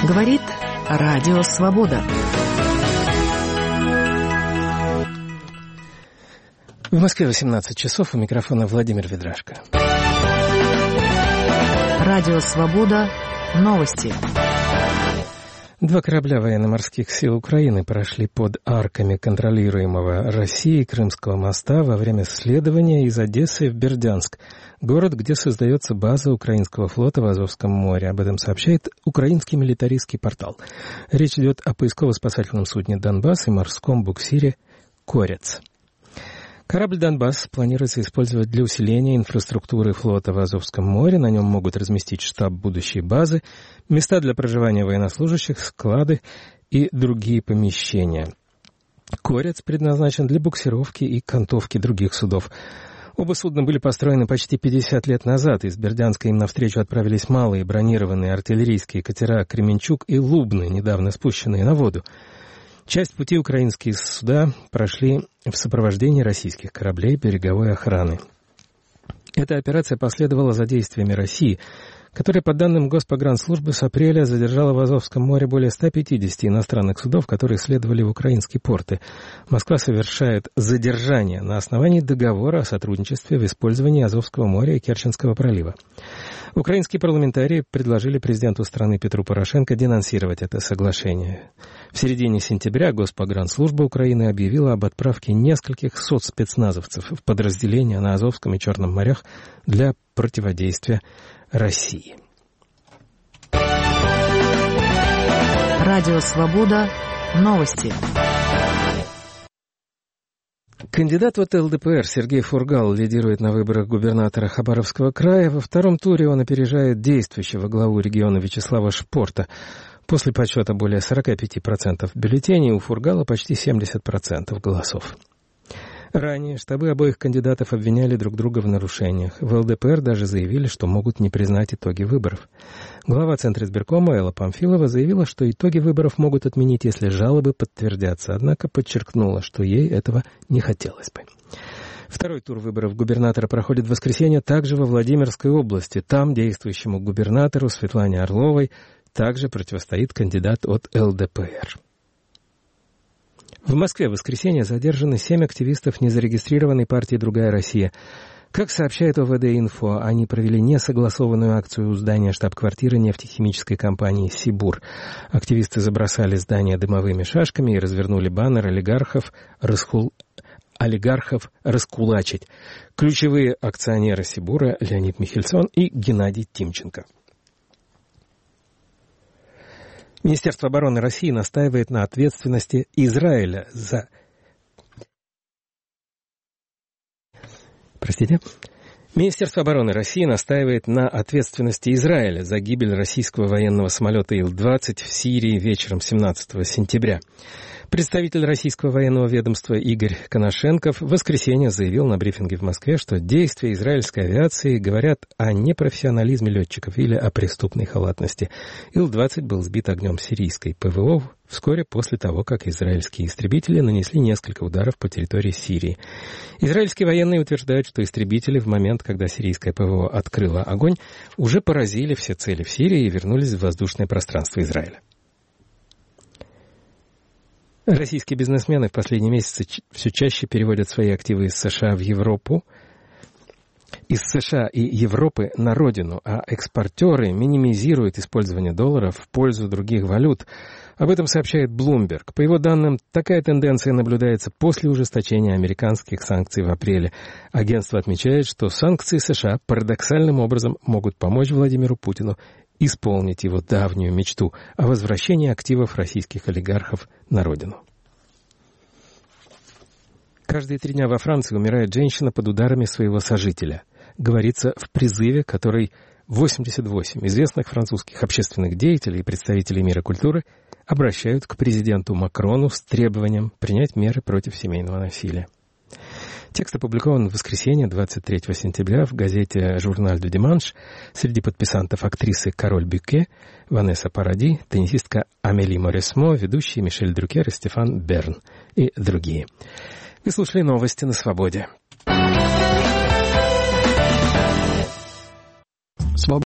Говорит Радио Свобода. В Москве 18 часов, у микрофона Владимир Ведрашко. Радио Свобода. Новости. 2 корабля военно-морских сил Украины прошли под арками контролируемого Россией Крымского моста во время следования из Одессы в Бердянск, город, где создается база украинского флота в Азовском море. Об этом сообщает украинский милитаристский портал. Речь идет о поисково-спасательном судне «Донбасс» и морском буксире «Корец». Корабль «Донбасс» планируется использовать для усиления инфраструктуры флота в Азовском море. На нем могут разместить штаб будущей базы, места для проживания военнослужащих, склады и другие помещения. «Корец» предназначен для буксировки и кантовки других судов. Оба судна были построены почти 50 лет назад. Из Бердянска им навстречу отправились малые бронированные артиллерийские катера «Кременчук» и «Лубны», недавно спущенные на воду. Часть пути украинские суда прошли в сопровождении российских кораблей береговой охраны. Эта операция последовала за действиями России, которая, по данным Госпогранслужбы, с апреля задержала в Азовском море более 150 иностранных судов, которые следовали в украинские порты. Москва совершает задержание на основании договора о сотрудничестве в использовании Азовского моря и Керченского пролива. Украинские парламентарии предложили президенту страны Петру Порошенко денонсировать это соглашение. В середине сентября Госпогранслужба Украины объявила об отправке нескольких сот спецназовцев в подразделения на Азовском и Черном морях для противодействия России. Радио Свобода. Новости. Кандидат от ЛДПР Сергей Фургал лидирует на выборах губернатора Хабаровского края. Во втором туре он опережает действующего главу региона Вячеслава Шпорта. После подсчета более 45% бюллетеней у Фургала почти 70% голосов. Ранее штабы обоих кандидатов обвиняли друг друга в нарушениях. В ЛДПР даже заявили, что могут не признать итоги выборов. Глава Центризбиркома Элла Памфилова заявила, что итоги выборов могут отменить, если жалобы подтвердятся, однако подчеркнула, что ей этого не хотелось бы. Второй тур выборов губернатора проходит в воскресенье также во Владимирской области. Там действующему губернатору Светлане Орловой также противостоит кандидат от ЛДПР. В Москве в воскресенье задержаны 7 активистов незарегистрированной партии «Другая Россия». Как сообщает ОВД-Инфо, они провели несогласованную акцию у здания штаб-квартиры нефтехимической компании «Сибур». Активисты забросали здание дымовыми шашками и развернули баннер олигархов раскулачить. Ключевые акционеры «Сибура» Леонид Михельсон и Геннадий Тимченко. Министерство обороны России настаивает на ответственности Израиля за... Министерство обороны России настаивает на ответственности Израиля за гибель российского военного самолета Ил-20 в Сирии вечером 17 сентября. Представитель российского военного ведомства Игорь Коношенков в воскресенье заявил на брифинге в Москве, что действия израильской авиации говорят о непрофессионализме летчиков или о преступной халатности. Ил-20 был сбит огнем сирийской ПВО вскоре после того, как израильские истребители нанесли несколько ударов по территории Сирии. Израильские военные утверждают, что истребители в момент, когда сирийское ПВО открыло огонь, уже поразили все цели в Сирии и вернулись в воздушное пространство Израиля. Российские бизнесмены в последние месяцы все чаще переводят свои активы из США в Европу, из США и Европы на родину, а экспортеры минимизируют использование долларов в пользу других валют. Об этом сообщает Bloomberg. По его данным, такая тенденция наблюдается после ужесточения американских санкций в апреле. Агентство отмечает, что санкции США парадоксальным образом могут помочь Владимиру Путину исполнить его давнюю мечту о возвращении активов российских олигархов на родину. Каждые 3 дня во Франции умирает женщина под ударами своего сожителя. Говорится в призыве, который 88 известных французских общественных деятелей и представителей мира культуры обращают к президенту Макрону с требованием принять меры против семейного насилия. Текст опубликован в воскресенье, 23 сентября, в газете «Журналь дю Диманш». Среди подписантов актрисы Кароль Бюке, Ванесса Паради, теннисистка Амели Морисмо, ведущие Мишель Дрюкер и Стефан Берн и другие. Вы слушали новости на Свободе.